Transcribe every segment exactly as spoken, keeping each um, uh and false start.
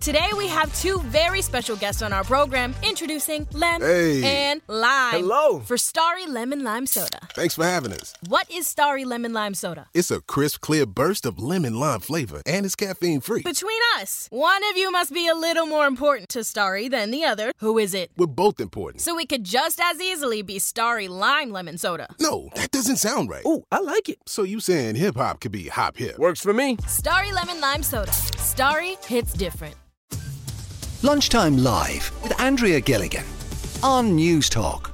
Today we have two very special guests on our program introducing Lem Hey. and Lime. Hello. For Starry Lemon Lime Soda. Thanks for having us. What is Starry Lemon Lime Soda? It's a crisp, clear burst of lemon lime flavor, and it's caffeine-free. Between us, one of you must be a little more important to Starry than the other. Who is it? We're both important. So it could just as easily be Starry Lime Lemon Soda. No, that doesn't sound right. Oh, I like it. So you saying hip-hop could be hop-hip? Works for me. Starry Lemon Lime Soda. Starry hits different. Lunchtime Live with Andrea Gilligan on News Talk.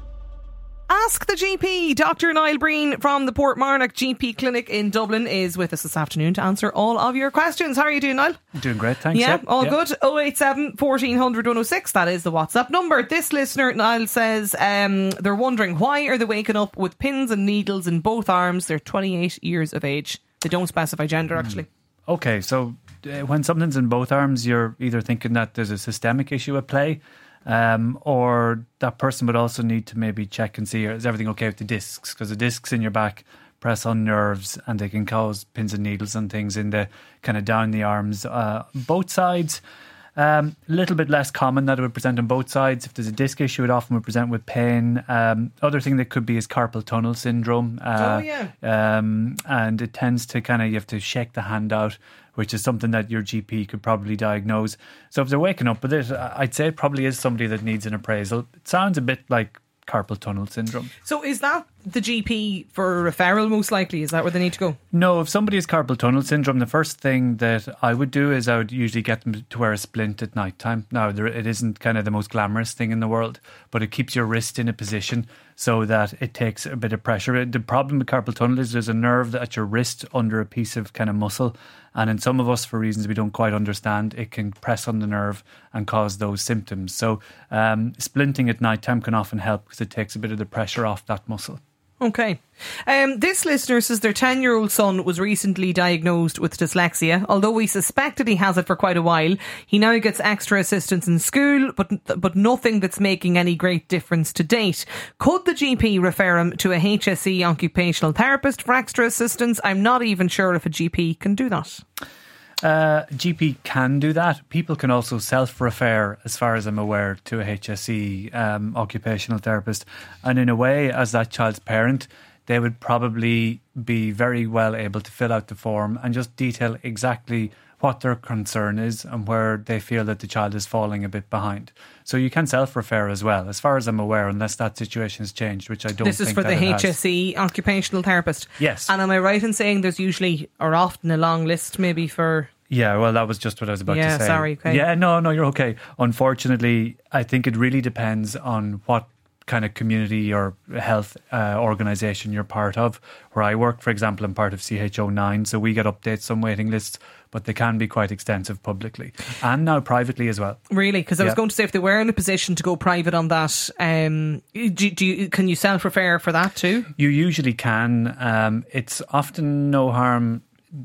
Ask the G P. Doctor Niall Breen from the Portmarnock G P Clinic in Dublin is with us this afternoon to answer all of your questions. How are you doing, Niall? Doing great, thanks. Yeah, yep. all yep. good. oh eight seven, fourteen hundred, one oh six. That is the WhatsApp number. This listener, Niall, says um, they're wondering why are they waking up with pins and needles in both arms. They're twenty-eight years of age. They don't specify gender, actually. Okay, so uh, when something's in both arms, you're either thinking that there's a systemic issue at play, um, or that person would also need to maybe check and see, is everything okay with the discs? Because the discs in your back press on nerves and they can cause pins and needles and things in the kind of down the arms. Uh, both sides, a um, little bit less common that it would present on both sides. If there's a disc issue, it often would present with pain. Um, other thing that could be is carpal tunnel syndrome. Uh, oh, yeah. Um, and it tends to kind of, you have to shake the hand out, which is something that your G P could probably diagnose. So if they're waking up with it, I'd say it probably is somebody that needs an appraisal. It sounds a bit like carpal tunnel syndrome. So is that the G P for a referral, most likely? Is that where they need to go? No, if somebody has carpal tunnel syndrome, the first thing that I would do is I would usually get them to wear a splint at night time. Now, there, it isn't kind of the most glamorous thing in the world, but it keeps your wrist in a position so that it takes a bit of pressure. The problem with carpal tunnel is there's a nerve at your wrist under a piece of kind of muscle, and in some of us, for reasons we don't quite understand, it can press on the nerve and cause those symptoms. So um, splinting at night time can often help because it takes a bit of the pressure off that muscle. Okay. Um, this listener says their ten-year-old son was recently diagnosed with dyslexia. Although we suspected he has it for quite a while, he now gets extra assistance in school, but but nothing that's making any great difference to date. Could the G P refer him to a H S E occupational therapist for extra assistance? I'm not even sure if a G P can do that. Uh, G P can do that. People can also self-refer, as far as I'm aware, to a H S E um, occupational therapist. And in a way, as that child's parent, they would probably be very well able to fill out the form and just detail exactly what their concern is and where they feel that the child is falling a bit behind. So you can self-refer as well, as far as I'm aware, unless that situation has changed, which I don't think This is for that the it H S E has. occupational therapist? Yes. And am I right in saying there's usually, or often, a long list maybe for... Yeah, well, that was just what I was about yeah, to say. sorry. Okay. Yeah, no, no, you're okay. Unfortunately, I think it really depends on what kind of community or health uh, organisation you're part of. Where I work, for example, I'm part of C H O nine, so we get updates on waiting lists, but they can be quite extensive publicly and now privately as well. Really? Because I was Yeah. going to say, if they were in a position to go private on that, um, do, do you, can you self-refer for that too? You usually can. Um, it's often no harm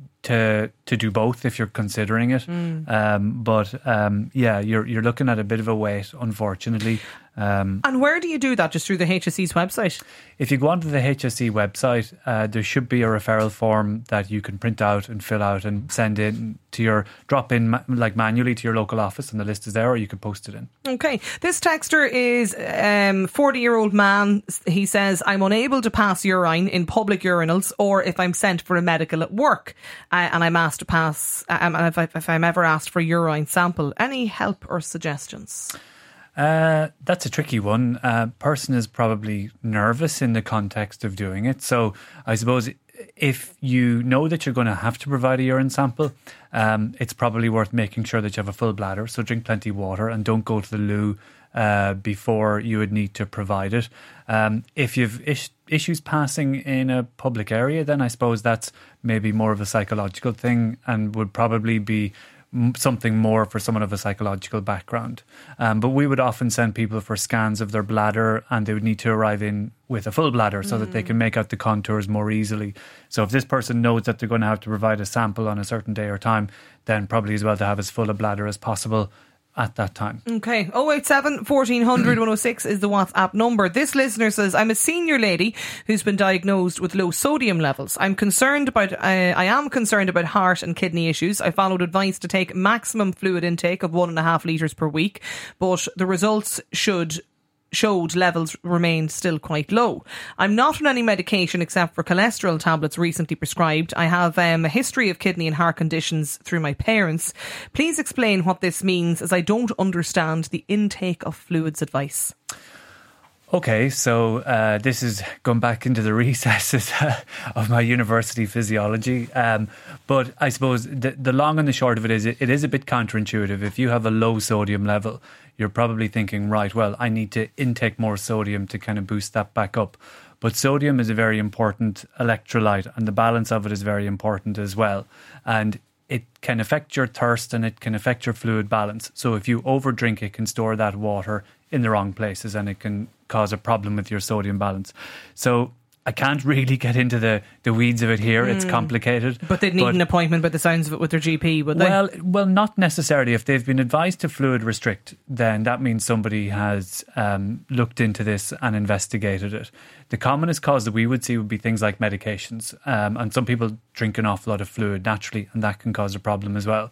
to to do both if you're considering it. Mm. Um, but um, yeah, you're you're looking at a bit of a wait, unfortunately. Um, and where do you do that? Just through the H S E's website? If you go onto the H S E website, uh, there should be a referral form that you can print out and fill out and send in to your, drop in ma- like manually to your local office, and the list is there, or you could post it in. Okay. This texter is um forty-year-old man. He says, I'm unable to pass urine in public urinals or if I'm sent for a medical at work uh, and I'm asked to pass, um, if, I, if I'm ever asked for a urine sample. Any help or suggestions? Uh, that's a tricky one. Uh, person is probably nervous in the context of doing it. So I suppose if you know that you're going to have to provide a urine sample, um, it's probably worth making sure that you have a full bladder. So drink plenty of water and don't go to the loo uh, before you would need to provide it. Um, if you've is- issues passing in a public area, then I suppose that's maybe more of a psychological thing and would probably be something more for someone of a psychological background. Um, but we would often send people for scans of their bladder, and they would need to arrive in with a full bladder so mm. that they can make out the contours more easily. So if this person knows that they're going to have to provide a sample on a certain day or time, then probably as well to have as full a bladder as possible at that time. Okay, oh eight seven, fourteen hundred, one oh six is the WhatsApp number. This listener says, I'm a senior lady who's been diagnosed with low sodium levels. I'm concerned about, uh, I am concerned about heart and kidney issues. I followed advice to take maximum fluid intake of one and a half litres per week, but the results should showed levels remained still quite low. I'm not on any medication except for cholesterol tablets recently prescribed. I have um, a history of kidney and heart conditions through my parents. Please explain what this means, as I don't understand the intake of fluids advice. Okay, so uh, this is going back into the recesses of my university physiology. Um, but I suppose the, the long and the short of it is it, it is a bit counterintuitive. If you have a low sodium level, you're probably thinking, right, well, I need to intake more sodium to kind of boost that back up. But sodium is a very important electrolyte, and the balance of it is very important as well. And it can affect your thirst and it can affect your fluid balance. So if you overdrink, it can store that water in the wrong places and it can cause a problem with your sodium balance. So I can't really get into the, the weeds of it here. Mm. It's complicated. But they'd need but, an appointment by the sounds of it with their G P, would they? Well, well, not necessarily. If they've been advised to fluid restrict, then that means somebody has um, looked into this and investigated it. The commonest cause that we would see would be things like medications. Um, and some people drink an awful lot of fluid naturally, and that can cause a problem as well.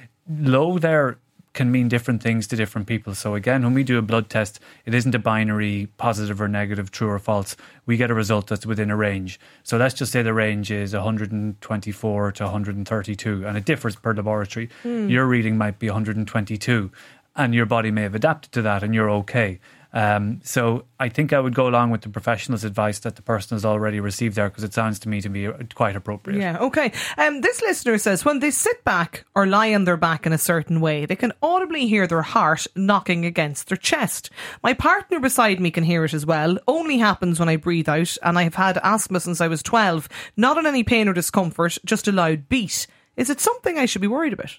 Low there can mean different things to different people. So again, when we do a blood test, it isn't a binary positive or negative, true or false. We get a result that's within a range. So let's just say the range is one hundred twenty-four to one hundred thirty-two, and it differs per laboratory. Mm. Your reading might be one hundred twenty-two, and your body may have adapted to that, and you're okay. Um, so I think I would go along with the professional's advice that the person has already received there, because it sounds to me to be quite appropriate. Yeah, okay. Um, this listener says, when they sit back or lie on their back in a certain way, they can audibly hear their heart knocking against their chest. My partner beside me can hear it as well. Only happens when I breathe out, and I've had asthma since I was twelve. Not on any pain or discomfort, just a loud beat. Is it something I should be worried about?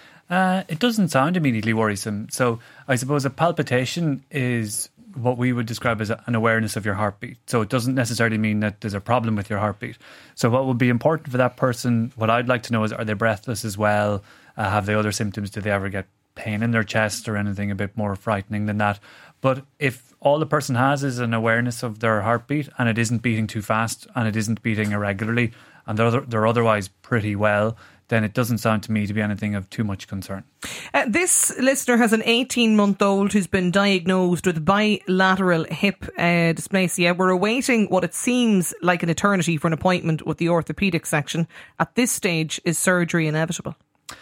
Uh, it doesn't sound immediately worrisome. So I suppose a palpitation is what we would describe as an awareness of your heartbeat. So it doesn't necessarily mean that there's a problem with your heartbeat. So what would be important for that person, what I'd like to know is, are they breathless as well? Uh, have they other symptoms? Do they ever get pain in their chest or anything a bit more frightening than that? But if all the person has is an awareness of their heartbeat and it isn't beating too fast and it isn't beating irregularly and they're, they're otherwise pretty well, then it doesn't sound to me to be anything of too much concern. Uh, this listener has an eighteen-month-old who's been diagnosed with bilateral hip uh, dysplasia. We're awaiting what it seems like an eternity for an appointment with the orthopaedic section. At this stage, is surgery inevitable?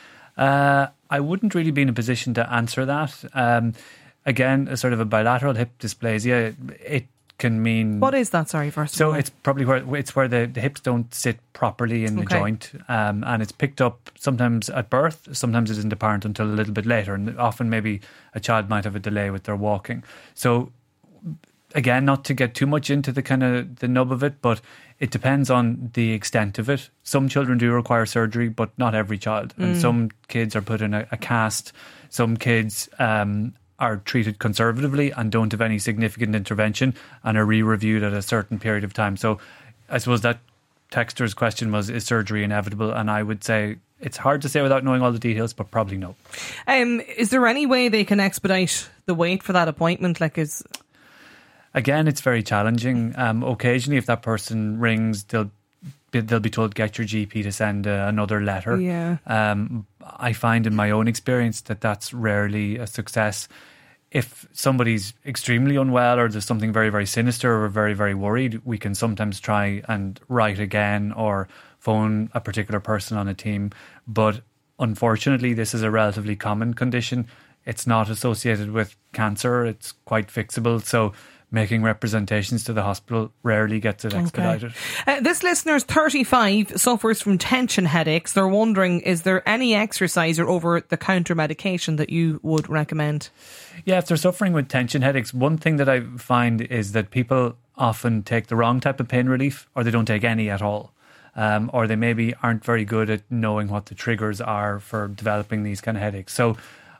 Uh, I wouldn't really be in a position to answer that. Um, again, a sort of a bilateral hip dysplasia, it can mean... What is that, sorry, first so of all? it's probably where it's where the, the hips don't sit properly in the okay. joint, um, and it's picked up sometimes at birth, sometimes it isn't apparent until a little bit later, and often maybe a child might have a delay with their walking. So again, not to get too much into the kind of the nub of it, but it depends on the extent of it. Some children do require surgery, but not every child, and Mm. some kids are put in a, a cast. Some kids um are treated conservatively and don't have any significant intervention and are re-reviewed at a certain period of time. So I suppose that texter's question was, is surgery inevitable? And I would say it's hard to say without knowing all the details, but probably no. Um, is there any way they can expedite the wait for that appointment? Like, is... Again, it's very challenging. Um, occasionally, if that person rings, they'll they'll be told, get your G P to send uh, another letter. Yeah. Um, I find in my own experience that that's rarely a success. If somebody's extremely unwell or there's something very, very sinister or very, very worried, we can sometimes try and write again or phone a particular person on a team. But unfortunately, this is a relatively common condition. It's not associated with cancer. It's quite fixable. So making representations to the hospital rarely gets it expedited. Okay. Uh, this listener's thirty-five, suffers from tension headaches. They're wondering, is there any exercise or over-the-counter medication that you would recommend? Yeah, if they're suffering with tension headaches, one thing that I find is that people often take the wrong type of pain relief, or they don't take any at all. Um, or they maybe aren't very good at knowing what the triggers are for developing these kind of headaches. So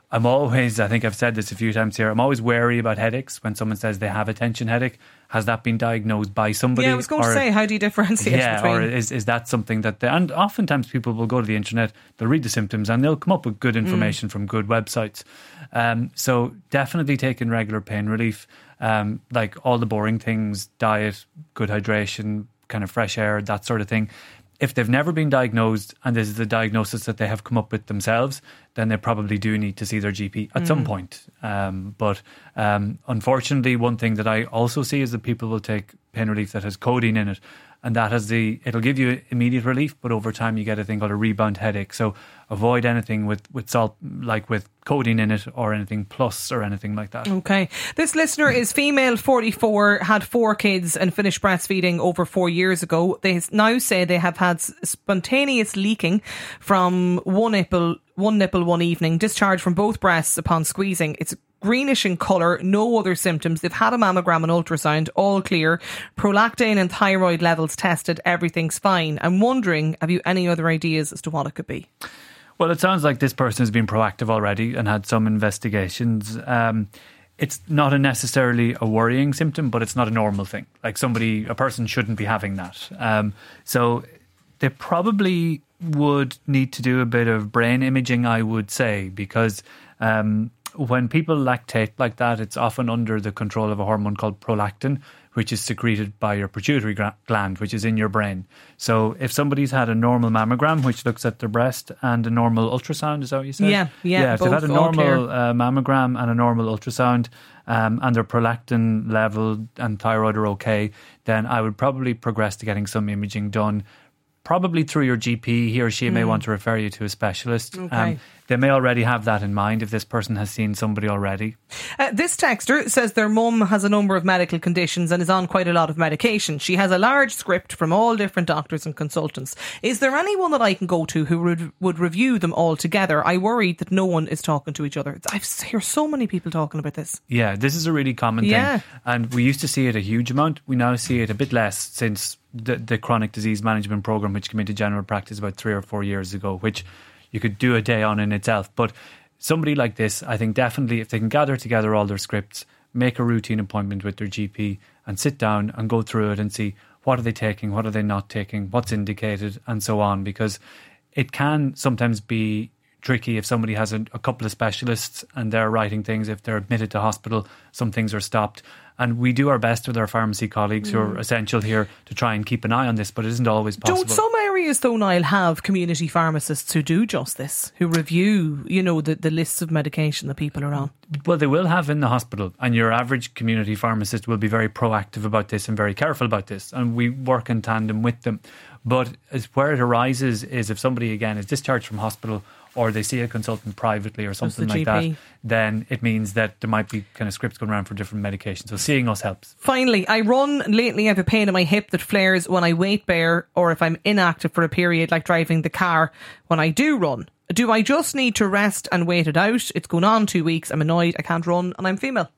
I'm always, I think I've said this a few times here, I'm always wary about headaches when someone says they have a tension headache. Has that been diagnosed by somebody? Yeah, I was going or, to say, how do you differentiate yeah, between... or is, is that something that... They, and oftentimes people will go to the internet, they'll read the symptoms and they'll come up with good information mm. from good websites. Um, so definitely taking regular pain relief, um, like all the boring things, diet, good hydration, kind of fresh air, that sort of thing. If they've never been diagnosed and this is the diagnosis that they have come up with themselves, then they probably do need to see their G P at mm. some point. Um, but um, unfortunately, one thing that I also see is that people will take pain relief that has codeine in it, and that has the it'll give you immediate relief, but over time you get a thing called a rebound headache. So avoid anything with, with salt, like with codeine in it, or anything plus or anything like that. Okay. This listener is female, forty-four, had four kids and finished breastfeeding over four years ago. They now say they have had spontaneous leaking from one nipple, one nipple one evening, discharge from both breasts upon squeezing. It's greenish in colour, no other symptoms. They've had a mammogram and ultrasound, all clear. Prolactin and thyroid levels tested, everything's fine. I'm wondering, have you any other ideas as to what it could be? Well, it sounds like this person has been proactive already and had some investigations. Um, it's not a necessarily a worrying symptom, but it's not a normal thing. Like somebody, a person shouldn't be having that. Um, so they probably would need to do a bit of brain imaging, I would say, because... Um, when people lactate like that, it's often under the control of a hormone called prolactin, which is secreted by your pituitary gland, which is in your brain. So if somebody's had a normal mammogram, which looks at their breast, and a normal ultrasound, is that what you said? Yeah, yeah. Yeah, if they've had a normal uh, mammogram and a normal ultrasound, um, and their prolactin level and thyroid are okay, then I would probably progress to getting some imaging done, probably through your G P. He or she mm. may want to refer you to a specialist. Okay. Um, they may already have that in mind if this person has seen somebody already. Uh, this texter says their mum has a number of medical conditions and is on quite a lot of medication. She has a large script from all different doctors and consultants. Is there anyone that I can go to who would, would review them all together? I worry that no one is talking to each other. I hear so many people talking about this. Yeah, this is a really common yeah. thing. And we used to see it a huge amount. We now see it a bit less since the, the chronic disease management program, which came into general practice about three or four years ago, which you could do a day on in itself. But somebody like this, I think definitely if they can gather together all their scripts, make a routine appointment with their G P and sit down and go through it and see what are they taking, what are they not taking, what's indicated and so on, because it can sometimes be tricky if somebody has a, a couple of specialists and they're writing things. If they're admitted to hospital, some things are stopped. And we do our best with our pharmacy colleagues mm. who are essential here to try and keep an eye on this, but it isn't always possible. Don't some areas, though, Niall, have community pharmacists who do just this, who review, you know, the, the lists of medication that people are on? Well, they will have in the hospital, and your average community pharmacist will be very proactive about this and very careful about this, and we work in tandem with them. But as where it arises is if somebody, again, is discharged from hospital or they see a consultant privately or something like that, then it means that there might be kind of scripts going around for different medications. So seeing us helps. Finally, I run lately. I have a pain in my hip that flares when I weight bear or if I'm inactive for a period, like driving the car when I do run. Do I just need to rest and wait it out? It's going on two weeks. I'm annoyed. I can't run and I'm female.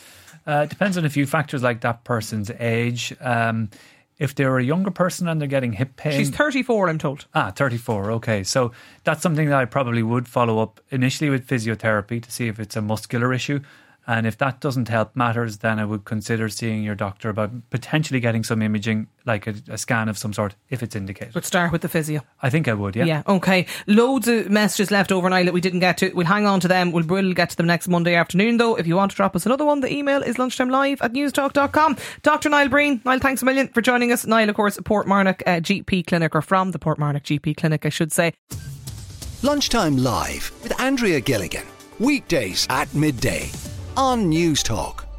Uh, it depends on a few factors like that person's age. Um, If they're a younger person and they're getting hip pain... She's thirty-four, I'm told. Ah, thirty-four, okay. So that's something that I probably would follow up initially with physiotherapy to see if it's a muscular issue. And if that doesn't help matters, then I would consider seeing your doctor about potentially getting some imaging, like a, a scan of some sort, if it's indicated. But start with the physio. I think I would, yeah. Yeah, okay. Loads of messages left overnight that we didn't get to. We'll hang on to them. We'll, we'll get to them next Monday afternoon, though. If you want to drop us another one, the email is lunchtimelive at newstalk dot com. Doctor Niall Breen. Niall, thanks a million for joining us. Niall, of course, Portmarnock uh, G P Clinic, or from the Portmarnock G P Clinic, I should say. Lunchtime Live with Andrea Gilligan. Weekdays at midday on Newstalk.